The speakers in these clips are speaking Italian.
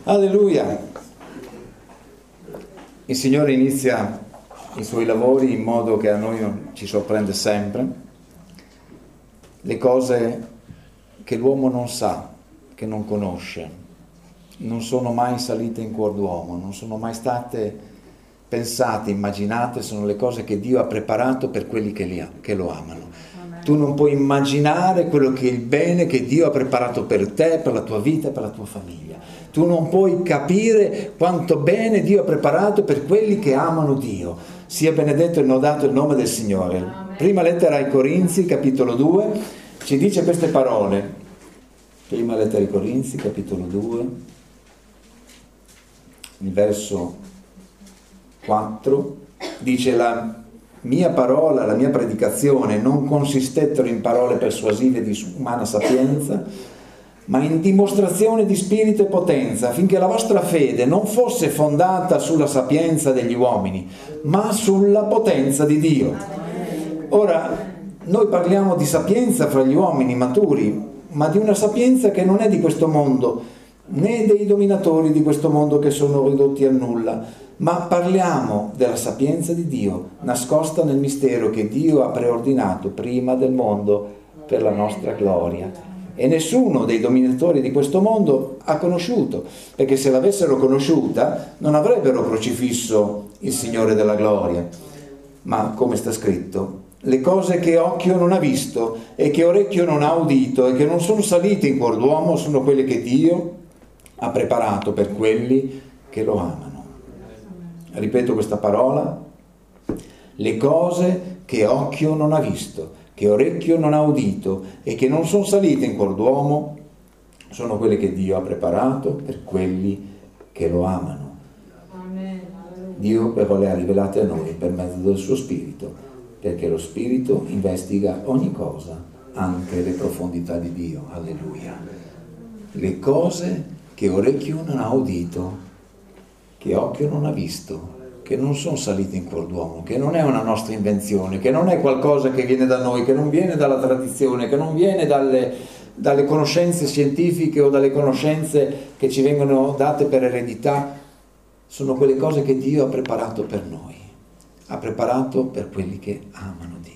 Alleluia! Il Signore inizia i suoi lavori in modo che a noi non ci sorprende sempre. Le cose che l'uomo non sa, che non conosce, non sono mai salite in cuor d'uomo, non sono mai state pensate, immaginate, sono le cose che Dio ha preparato per quelli che lo amano. Tu non puoi immaginare quello che è il bene che Dio ha preparato per te, per la tua vita, per la tua famiglia. Tu non puoi capire quanto bene Dio ha preparato per quelli che amano Dio. Sia benedetto e lodato il nome del Signore. Amen. Prima lettera ai Corinzi, capitolo 2, ci dice queste parole. Prima lettera ai Corinzi, capitolo 2, il verso 4, dice: la mia parola, la mia predicazione non consistettero in parole persuasive di umana sapienza, ma in dimostrazione di spirito e potenza, affinché la vostra fede non fosse fondata sulla sapienza degli uomini, ma sulla potenza di Dio. Ora, noi parliamo di sapienza fra gli uomini maturi, ma di una sapienza che non è di questo mondo, né dei dominatori di questo mondo che sono ridotti a nulla, ma parliamo della sapienza di Dio, nascosta nel mistero che Dio ha preordinato prima del mondo per la nostra gloria. E nessuno dei dominatori di questo mondo ha conosciuto, perché se l'avessero conosciuta non avrebbero crocifisso il Signore della gloria. Ma come sta scritto, le cose che occhio non ha visto e che orecchio non ha udito e che non sono salite in cuor d'uomo sono quelle che Dio ha preparato per quelli che lo amano. Ripeto questa parola: le cose che occhio non ha visto, che orecchio non ha udito e che non sono salite in cuor d'uomo sono quelle che Dio ha preparato per quelli che lo amano. Amen. Dio però le ha rivelate a noi per mezzo del suo Spirito, perché lo Spirito investiga ogni cosa, anche le profondità di Dio. Alleluia. Le cose che orecchio non ha udito, che occhio non ha visto, che non sono salite in cuor d'uomo, che non è una nostra invenzione, che non è qualcosa che viene da noi, che non viene dalla tradizione, che non viene dalle conoscenze scientifiche o dalle conoscenze che ci vengono date per eredità. Sono quelle cose che Dio ha preparato per noi, ha preparato per quelli che amano Dio.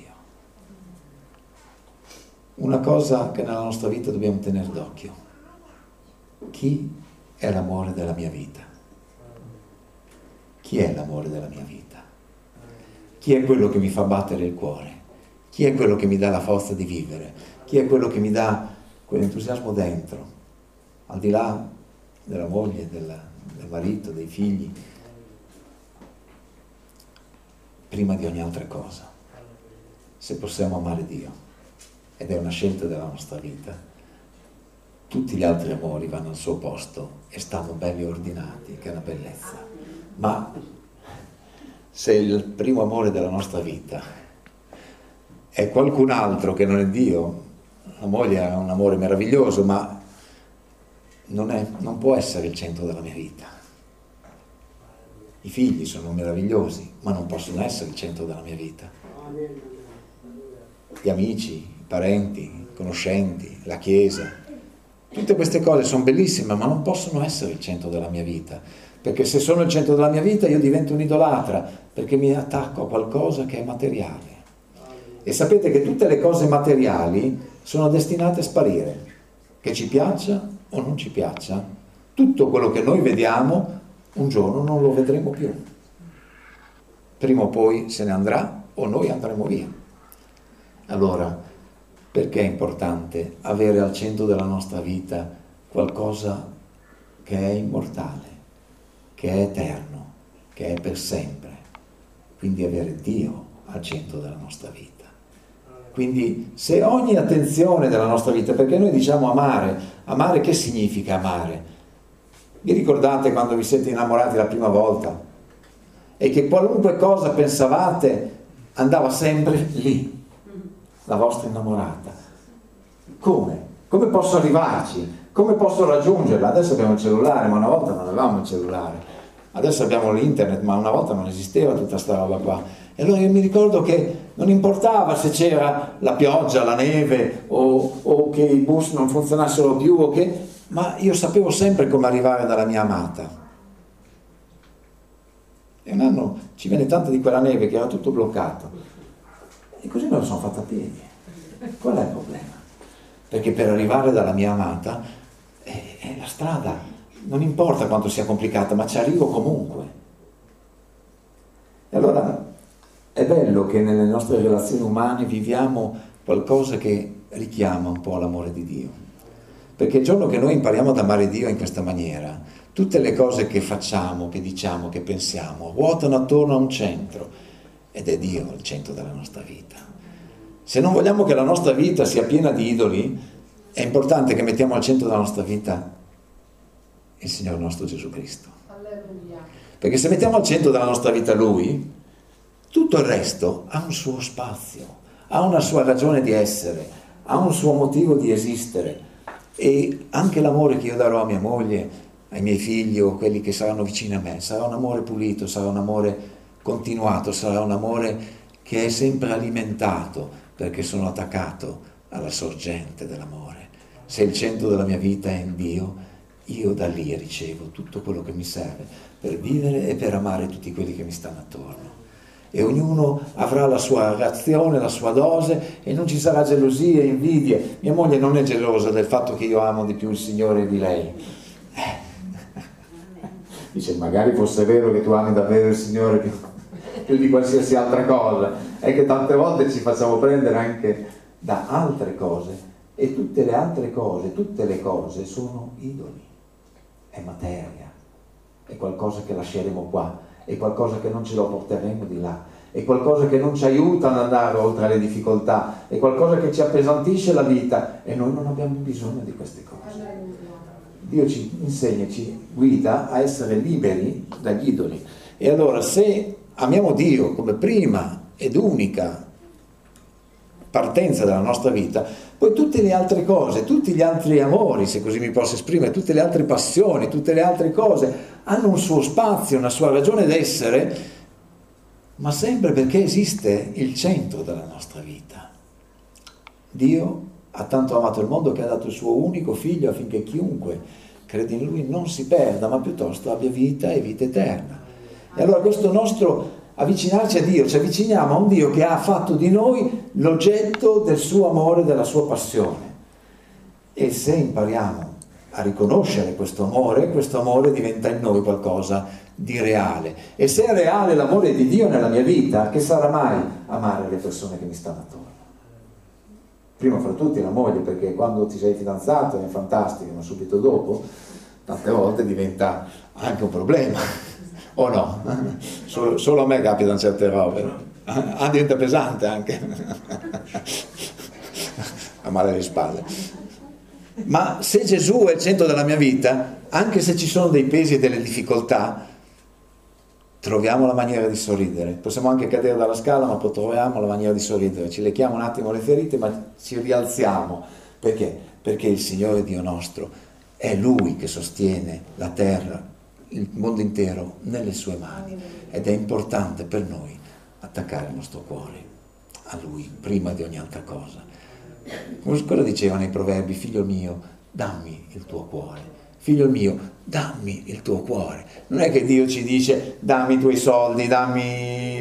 Una cosa che nella nostra vita dobbiamo tenere d'occhio: chi è l'amore della mia vita? Chi è l'amore della mia vita? Chi è quello che mi fa battere il cuore? Chi è quello che mi dà la forza di vivere? Chi è quello che mi dà quell'entusiasmo dentro, al di là della moglie, del marito, dei figli, prima di ogni altra cosa? Se possiamo amare Dio, ed è una scelta della nostra vita, tutti gli altri amori vanno al suo posto e stanno belli ordinati, che è una bellezza. Ma se il primo amore della nostra vita è qualcun altro che non è Dio, la moglie ha un amore meraviglioso, ma non può essere il centro della mia vita. I figli sono meravigliosi, ma non possono essere il centro della mia vita. Gli amici, i parenti, i conoscenti, la chiesa, tutte queste cose sono bellissime, ma non possono essere il centro della mia vita. Perché se sono il centro della mia vita io divento un idolatra, perché mi attacco a qualcosa che è materiale. E sapete che tutte le cose materiali sono destinate a sparire, che ci piaccia o non ci piaccia. Tutto quello che noi vediamo un giorno non lo vedremo più. Prima o poi se ne andrà o noi andremo via. Allora, perché è importante avere al centro della nostra vita qualcosa che è immortale, che è eterno, che è per sempre? Quindi avere Dio al centro della nostra vita. Quindi se ogni attenzione della nostra vita, perché noi diciamo amare che significa amare? Vi ricordate quando vi siete innamorati la prima volta e che qualunque cosa pensavate andava sempre lì, la vostra innamorata? Come? Come posso arrivarci? Come posso raggiungerla? Adesso abbiamo il cellulare, ma una volta non avevamo il cellulare. Adesso abbiamo l'internet, ma una volta non esisteva tutta sta roba qua. E allora io mi ricordo che non importava se c'era la pioggia, la neve o che i bus non funzionassero più, ma io sapevo sempre come arrivare dalla mia amata. E un anno ci venne tanta di quella neve che era tutto bloccato, e così me lo sono fatta a piedi. Qual è il problema? Perché per arrivare dalla mia amata è la strada, non importa quanto sia complicata, ma ci arrivo comunque. E allora è bello che nelle nostre relazioni umane viviamo qualcosa che richiama un po' l'amore di Dio, perché il giorno che noi impariamo ad amare Dio in questa maniera, tutte le cose che facciamo, che diciamo, che pensiamo, ruotano attorno a un centro, ed è Dio il centro della nostra vita. Se non vogliamo che la nostra vita sia piena di idoli, è importante che mettiamo al centro della nostra vita il Signore nostro Gesù Cristo. Alleluia. Perché se mettiamo al centro della nostra vita Lui, tutto il resto ha un suo spazio, ha una sua ragione di essere, ha un suo motivo di esistere. E anche l'amore che io darò a mia moglie, ai miei figli o quelli che saranno vicini a me, sarà un amore pulito, sarà un amore continuato, sarà un amore che è sempre alimentato, perché sono attaccato alla sorgente dell'amore. Se il centro della mia vita è in Dio, io da lì ricevo tutto quello che mi serve per vivere e per amare tutti quelli che mi stanno attorno. E ognuno avrà la sua reazione, la sua dose, e non ci sarà gelosia e invidie. Mia moglie non è gelosa del fatto che io amo di più il Signore di lei. Dice, magari fosse vero che tu ami davvero il Signore più di qualsiasi altra cosa. È che tante volte ci facciamo prendere anche da altre cose, e tutte le cose sono idoli, è materia, è qualcosa che lasceremo qua, è qualcosa che non ce lo porteremo di là, è qualcosa che non ci aiuta ad andare oltre le difficoltà, è qualcosa che ci appesantisce la vita, e noi non abbiamo bisogno di queste cose. Dio ci insegna, ci guida a essere liberi dagli idoli. E allora, se amiamo Dio come prima ed unica partenza della nostra vita, poi tutte le altre cose, tutti gli altri amori, se così mi posso esprimere, tutte le altre passioni, tutte le altre cose hanno un suo spazio, una sua ragione d'essere, ma sempre perché esiste il centro della nostra vita. Dio ha tanto amato il mondo che ha dato il suo unico figlio affinché chiunque crede in lui non si perda, ma piuttosto abbia vita e vita eterna. E allora questo nostro avvicinarci a Dio, ci avviciniamo a un Dio che ha fatto di noi l'oggetto del suo amore, della sua passione. E se impariamo a riconoscere questo amore diventa in noi qualcosa di reale. E se è reale l'amore di Dio nella mia vita, che sarà mai amare le persone che mi stanno attorno? Prima fra tutti la moglie, perché quando ti sei fidanzato è fantastico, ma subito dopo tante volte diventa anche un problema. O no? Solo a me capitano certe robe. Diventa pesante anche. A male le spalle. Ma se Gesù è il centro della mia vita, anche se ci sono dei pesi e delle difficoltà, troviamo la maniera di sorridere. Possiamo anche cadere dalla scala, ma poi troviamo la maniera di sorridere. Ci lecchiamo un attimo le ferite, ma ci rialziamo. Perché? Perché il Signore Dio nostro è Lui che sostiene la terra, il mondo intero nelle sue mani, ed è importante per noi attaccare il nostro cuore a Lui prima di ogni altra cosa. Cosa dicevano i proverbi? Figlio mio, dammi il tuo cuore. Figlio mio, dammi il tuo cuore. Non è che Dio ci dice dammi i tuoi soldi, dammi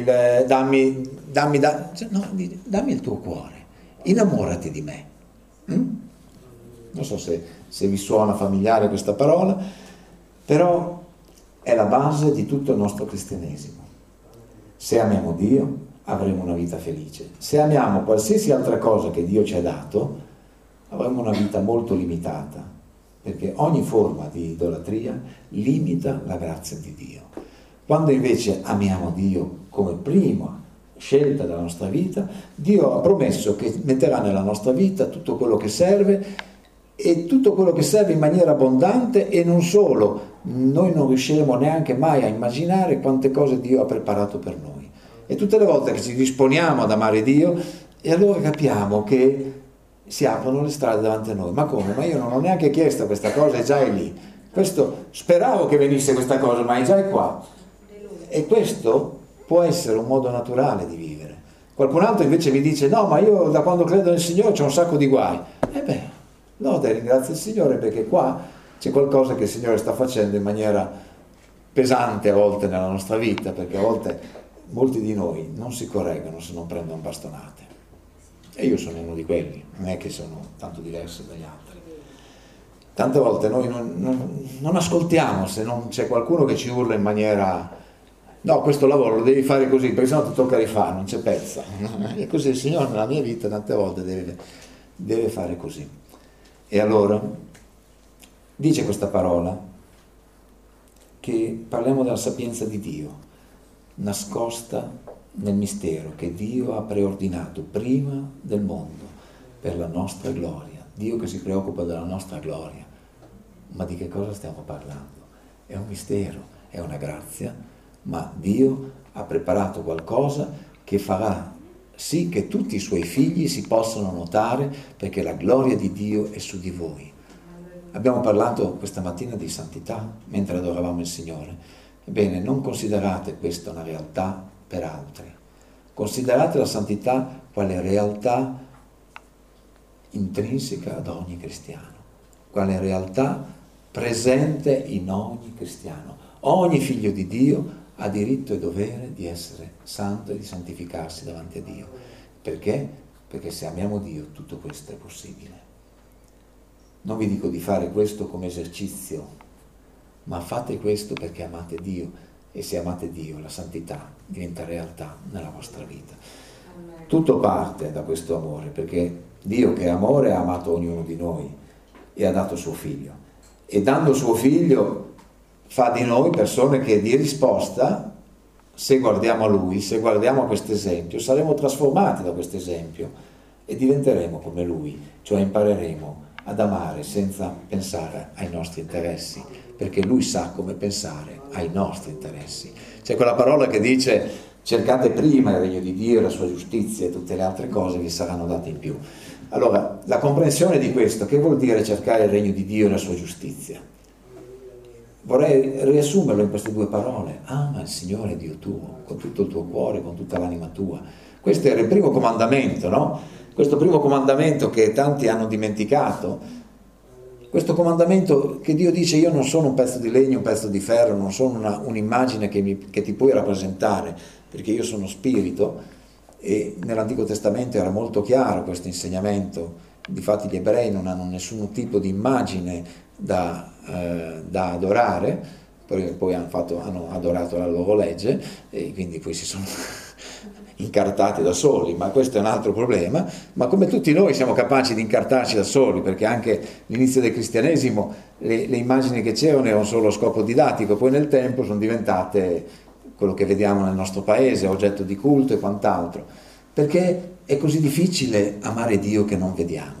il tuo cuore, innamorati di me. Non so se vi suona familiare questa parola, però è la base di tutto il nostro cristianesimo. Se amiamo Dio, avremo una vita felice. Se amiamo qualsiasi altra cosa che Dio ci ha dato, avremo una vita molto limitata, perché ogni forma di idolatria limita la grazia di Dio. Quando invece amiamo Dio come prima scelta della nostra vita, Dio ha promesso che metterà nella nostra vita tutto quello che serve, e tutto quello che serve in maniera abbondante, e non solo. Noi non riusciremo neanche mai a immaginare quante cose Dio ha preparato per noi. E tutte le volte che ci disponiamo ad amare Dio, e allora capiamo che si aprono le strade davanti a noi. Ma come? Ma io non ho neanche chiesto questa cosa, è già lì. Questo, speravo che venisse questa cosa, ma è già qua. E questo può essere un modo naturale di vivere. Qualcun altro invece vi dice no, ma io da quando credo nel Signore c'ho un sacco di guai. Lode e ringrazia il Signore, perché qua c'è qualcosa che il Signore sta facendo in maniera pesante a volte nella nostra vita, perché a volte molti di noi non si correggono se non prendono bastonate. E io sono uno di quelli, non è che sono tanto diverso dagli altri. Tante volte noi non ascoltiamo se non c'è qualcuno che ci urla in maniera: no, questo lavoro lo devi fare così, perché sennò ti tocca rifare, non c'è pezza. E così il Signore nella mia vita tante volte deve fare così. E allora dice questa parola che parliamo della sapienza di Dio, nascosta nel mistero che Dio ha preordinato prima del mondo per la nostra gloria. Dio che si preoccupa della nostra gloria. Ma di che cosa stiamo parlando? È un mistero, è una grazia, ma Dio ha preparato qualcosa che farà sì che tutti i suoi figli si possano notare, perché la gloria di Dio è su di voi. Abbiamo parlato questa mattina di santità mentre adoravamo il Signore. Ebbene, non considerate questa una realtà per altri. Considerate la santità quale realtà intrinseca ad ogni cristiano, quale realtà presente in ogni cristiano. Ogni figlio di Dio ha diritto e dovere di essere santo e di santificarsi davanti a Dio. Perché? Perché se amiamo Dio tutto questo è possibile. Non vi dico di fare questo come esercizio, ma fate questo perché amate Dio, e se amate Dio la santità diventa realtà nella vostra vita. Tutto parte da questo amore, perché Dio che è amore ha amato ognuno di noi e ha dato suo figlio, e dando suo figlio fa di noi persone che di risposta, se guardiamo a Lui, se guardiamo a questo esempio, saremo trasformati da questo esempio e diventeremo come Lui, cioè impareremo ad amare senza pensare ai nostri interessi, perché Lui sa come pensare ai nostri interessi. C'è quella parola che dice: cercate prima il regno di Dio e la sua giustizia, e tutte le altre cose vi saranno date in più. Allora, la comprensione di questo, che vuol dire cercare il regno di Dio e la sua giustizia? Vorrei riassumerlo in queste due parole: ama il Signore Dio tuo con tutto il tuo cuore, con tutta l'anima tua. Questo era il primo comandamento, no? Questo primo comandamento che tanti hanno dimenticato, questo comandamento che Dio dice: io non sono un pezzo di legno, un pezzo di ferro, non sono un'immagine che ti puoi rappresentare, perché io sono spirito. E nell'Antico Testamento era molto chiaro questo insegnamento. Difatti gli ebrei non hanno nessun tipo di immagine da adorare, poi hanno adorato la loro legge e quindi poi si sono incartati da soli, ma questo è un altro problema. Ma come tutti noi siamo capaci di incartarci da soli, perché anche all'inizio del cristianesimo le immagini che c'erano erano solo a scopo didattico, poi nel tempo sono diventate quello che vediamo nel nostro paese, oggetto di culto e quant'altro, perché è così difficile amare Dio che non vediamo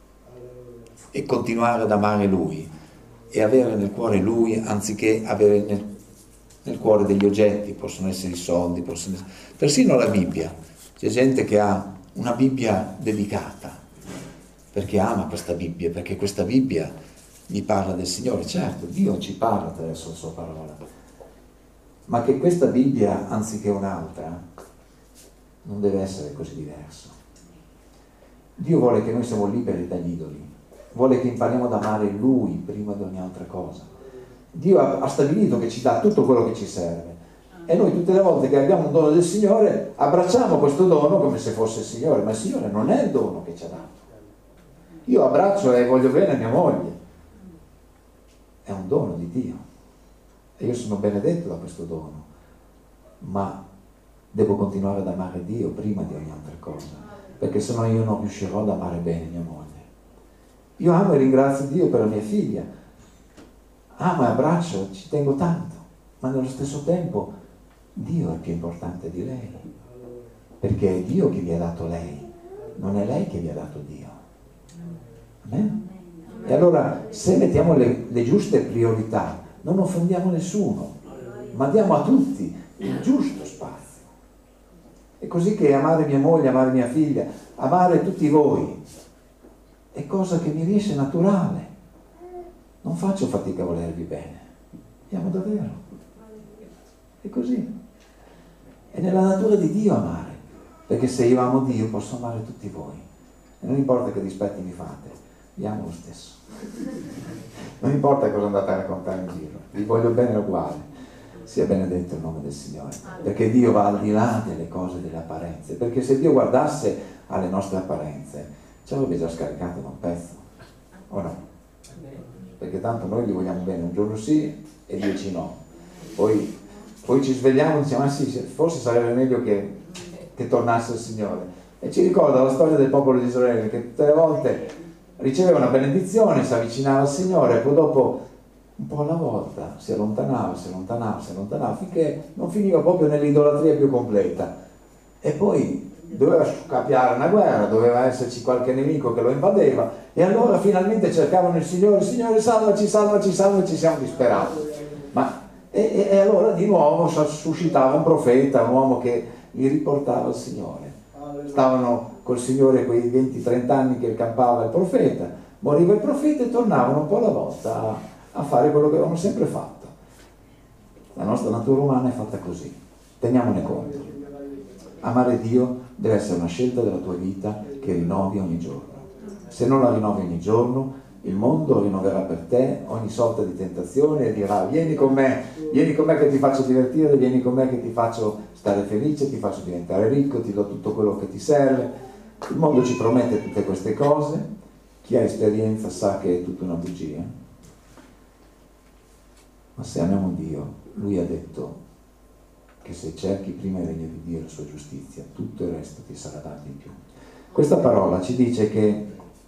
e continuare ad amare Lui e avere nel cuore Lui anziché avere nel cuore degli oggetti. Possono essere i soldi, persino la Bibbia. C'è gente che ha una Bibbia dedicata perché ama questa Bibbia, perché questa Bibbia gli parla del Signore. Certo, Dio ci parla attraverso la sua parola, ma che questa Bibbia, anziché un'altra, non deve essere così diverso. Dio vuole che noi siamo liberi dagli idoli, vuole che impariamo ad amare Lui prima di ogni altra cosa. Dio ha stabilito che ci dà tutto quello che ci serve, e noi tutte le volte che abbiamo un dono del Signore abbracciamo questo dono come se fosse il Signore, ma il Signore non è il dono che ci ha dato. Io abbraccio e voglio bene a mia moglie, è un dono di Dio e io sono benedetto da questo dono, ma devo continuare ad amare Dio prima di ogni altra cosa, perché sennò io non riuscirò ad amare bene mia moglie. Io amo e ringrazio Dio per la mia figlia, amo e abbraccio, ci tengo tanto, ma nello stesso tempo Dio è più importante di lei, perché è Dio che vi ha dato lei, non è lei che vi ha dato Dio. Amen? E allora, se mettiamo le giuste priorità, non offendiamo nessuno, ma diamo a tutti il giusto spazio. È così che amare mia moglie, amare mia figlia, amare tutti voi è cosa che mi riesce naturale. Non faccio fatica a volervi bene, vi amo davvero. È così. È nella natura di Dio amare, perché se io amo Dio posso amare tutti voi. E non importa che dispetti mi fate, vi amo lo stesso. Non importa cosa andate a raccontare in giro, vi voglio bene uguale. Sia benedetto il nome del Signore, perché Dio va al di là delle cose, delle apparenze, perché se Dio guardasse alle nostre apparenze ci avrebbe già scaricato da un pezzo, o no? Perché tanto noi gli vogliamo bene un giorno sì e 10 no, poi ci svegliamo e diciamo ah sì, forse sarebbe meglio che tornasse il Signore, e ci ricorda la storia del popolo di Israele che tutte le volte riceveva una benedizione, si avvicinava al Signore e poi dopo un po' alla volta si allontanava, finché non finiva proprio nell'idolatria più completa, e poi doveva scoppiare una guerra, doveva esserci qualche nemico che lo invadeva, e allora finalmente cercavano il Signore, salvaci, siamo disperati. E allora di nuovo suscitava un profeta, un uomo che li riportava al Signore. Stavano col Signore quei 20-30 anni che campava il profeta, moriva il profeta e tornavano un po' alla volta a fare quello che avevano sempre fatto. La nostra natura umana è fatta così, teniamone conto. Amare Dio deve essere una scelta della tua vita che rinnovi ogni giorno. Se non la rinnovi ogni giorno, il mondo rinnoverà per te ogni sorta di tentazione e dirà vieni con me che ti faccio divertire, vieni con me che ti faccio stare felice, ti faccio diventare ricco, ti do tutto quello che ti serve. Il mondo ci promette tutte queste cose, chi ha esperienza sa che è tutta una bugia. Ma se amiamo Dio, Lui ha detto che se cerchi prima il regno di Dio e la sua giustizia, tutto il resto ti sarà dato in più. Questa parola ci dice che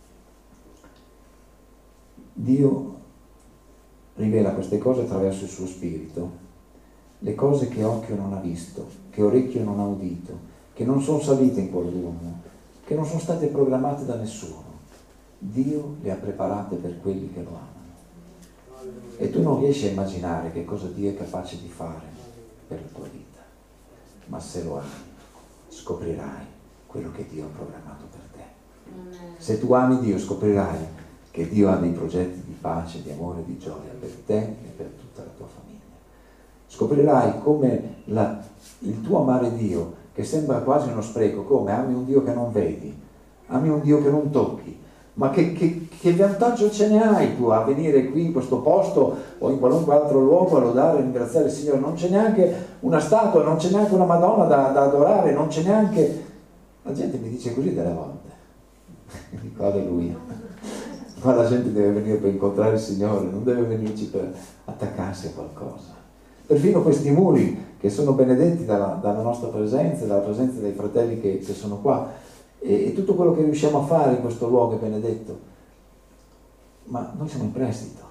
Dio rivela queste cose attraverso il suo Spirito, le cose che occhio non ha visto, che orecchio non ha udito, che non sono salite in cuore d'uomo, che non sono state programmate da nessuno. Dio le ha preparate per quelli che lo amano. E tu non riesci a immaginare che cosa Dio è capace di fare per la tua vita, ma se lo ami scoprirai quello che Dio ha programmato per te. Se tu ami Dio scoprirai che Dio ha dei progetti di pace, di amore, di gioia per te e per tutta la tua famiglia. Scoprirai come il tuo amare Dio, che sembra quasi uno spreco, come ami un Dio che non vedi, ami un Dio che non tocchi, ma che vantaggio ce ne hai tu a venire qui in questo posto o in qualunque altro luogo a lodare e ringraziare il Signore? Non c'è neanche una statua, non c'è neanche una Madonna da adorare, non c'è neanche... La gente mi dice così delle volte. Dico alleluia. Ma la gente deve venire per incontrare il Signore, non deve venirci per attaccarsi a qualcosa. Perfino questi muri che sono benedetti dalla nostra presenza, dalla presenza dei fratelli che sono qua, e tutto quello che riusciamo a fare in questo luogo è benedetto, ma noi siamo in prestito.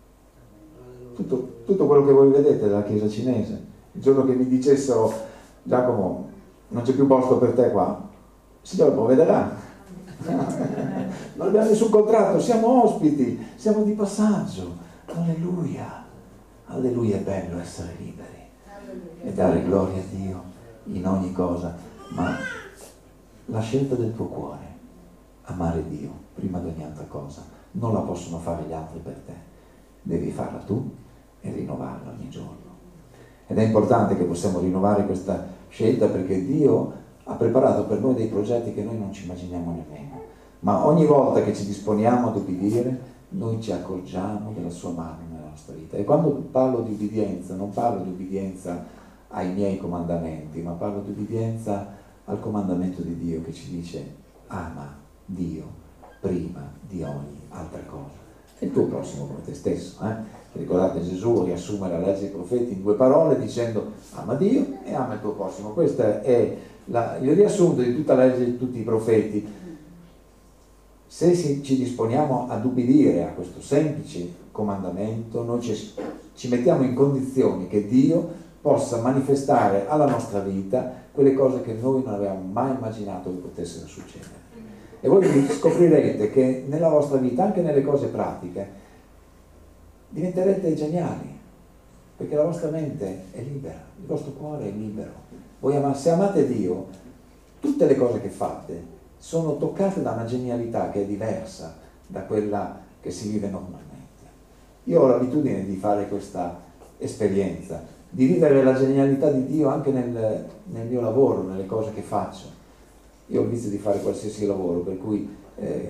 Tutto quello che voi vedete dalla chiesa cinese, il giorno che mi dicessero Giacomo non c'è più posto per te qua, il Signore provvederà. Non abbiamo nessun contratto, siamo ospiti, siamo di passaggio. Alleluia, alleluia, è bello essere liberi e dare gloria a Dio in ogni cosa, ma la scelta del tuo cuore, amare Dio prima di ogni altra cosa, non la possono fare gli altri per te, devi farla tu e rinnovarla ogni giorno. Ed è importante che possiamo rinnovare questa scelta, perché Dio ha preparato per noi dei progetti che noi non ci immaginiamo nemmeno, ma ogni volta che ci disponiamo ad ubbidire noi ci accorgiamo della sua mano nella nostra vita. E quando parlo di ubbidienza non parlo di ubbidienza ai miei comandamenti, ma parlo di ubbidienza al comandamento di Dio che ci dice ama Dio prima di ogni altra cosa e il tuo prossimo come te stesso. Ricordate, Gesù riassume la legge dei profeti in 2 parole dicendo ama Dio e ama il tuo prossimo. Questo è il riassunto di tutta la legge di tutti i profeti. Se ci disponiamo ad ubbidire a questo semplice comandamento, noi ci mettiamo in condizioni che Dio possa manifestare alla nostra vita quelle cose che noi non avevamo mai immaginato che potessero succedere. E voi scoprirete che nella vostra vita, anche nelle cose pratiche, diventerete geniali, perché la vostra mente è libera, il vostro cuore è libero. Se amate Dio, tutte le cose che fate sono toccate da una genialità che è diversa da quella che si vive normalmente. Io ho l'abitudine di fare questa esperienza, di vivere la genialità di Dio anche nel mio lavoro, nelle cose che faccio. Io ho il vizio di fare qualsiasi lavoro, per cui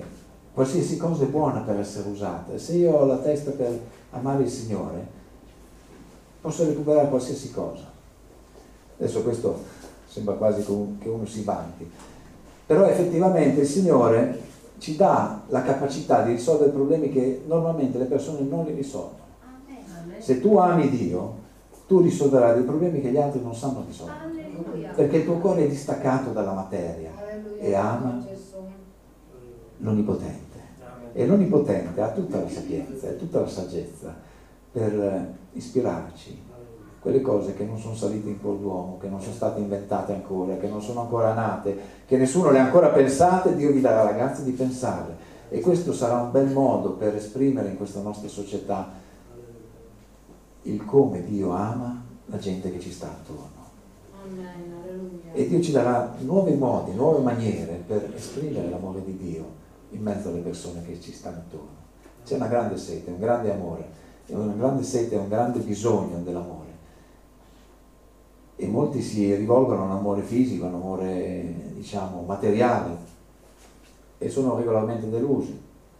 qualsiasi cosa è buona per essere usata. Se io ho la testa per amare il Signore, posso recuperare qualsiasi cosa. Adesso questo sembra quasi che uno si vanti, però effettivamente il Signore ci dà la capacità di risolvere problemi che normalmente le persone non li risolvono. Se tu ami Dio, tu risolverai dei problemi che gli altri non sanno risolvere, perché il tuo cuore è distaccato dalla materia e ama l'Onnipotente. E l'Onnipotente ha tutta la sapienza e tutta la saggezza per ispirarci quelle cose che non sono salite in cuor d'uomo, che non sono state inventate ancora, che non sono ancora nate, che nessuno le ha ancora pensate. Dio vi darà la grazia di pensarle, e questo sarà un bel modo per esprimere in questa nostra società il come Dio ama la gente che ci sta attorno. E Dio ci darà nuovi modi, nuove maniere per esprimere l'amore di Dio in mezzo alle persone che ci stanno attorno. C'è una grande sete, un grande amore, una grande sete, un grande bisogno dell'amore, e molti si rivolgono a un amore fisico, a un amore, diciamo, materiale, e sono regolarmente delusi.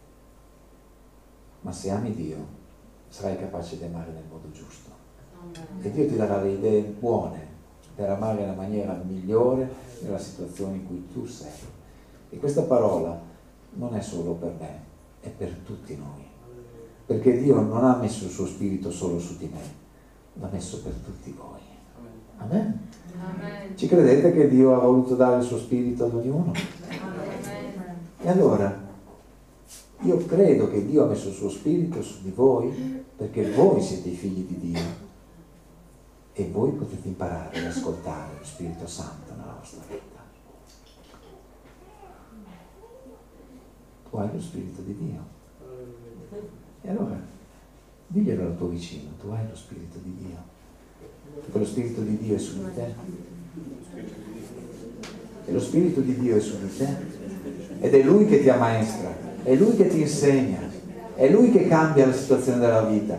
Ma se ami Dio, sarai capace di amare nel modo giusto. E Dio ti darà le idee buone per amare nella maniera migliore nella situazione in cui tu sei. E questa parola non è solo per me, è per tutti noi. Perché Dio non ha messo il suo spirito solo su di me, l'ha messo per tutti voi. Amen. Amen. Ci credete che Dio ha voluto dare il suo spirito ad ognuno? Amen. E allora, io credo che Dio ha messo il suo spirito su di voi perché voi siete i figli di Dio e voi potete imparare ad ascoltare lo Spirito Santo nella vostra vita. Tu hai lo Spirito di Dio. E allora, diglielo al tuo vicino, tu hai lo Spirito di Dio. Perché lo Spirito di Dio è su di te. E lo Spirito di Dio è su di te. Ed è Lui che ti ammaestra, è Lui che ti insegna, è Lui che cambia la situazione della vita.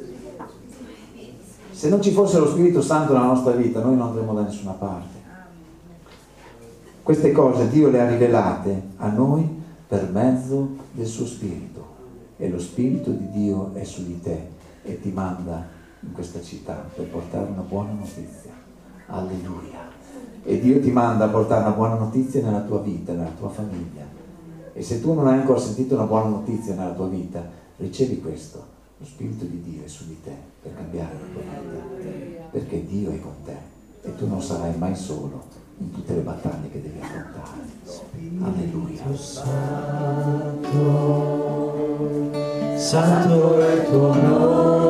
Se non ci fosse lo Spirito Santo nella nostra vita, noi non andremo da nessuna parte. Queste cose Dio le ha rivelate a noi per mezzo del suo Spirito. E lo Spirito di Dio è su di te e ti manda in questa città per portare una buona notizia. Alleluia. E Dio ti manda a portare una buona notizia nella tua vita, nella tua famiglia. E se tu non hai ancora sentito una buona notizia nella tua vita, ricevi questo. Lo Spirito di Dio è su di te per cambiare la tua vita, perché Dio è con te e tu non sarai mai solo in tutte le battaglie che devi affrontare. Alleluia. Santo è il tuo nome.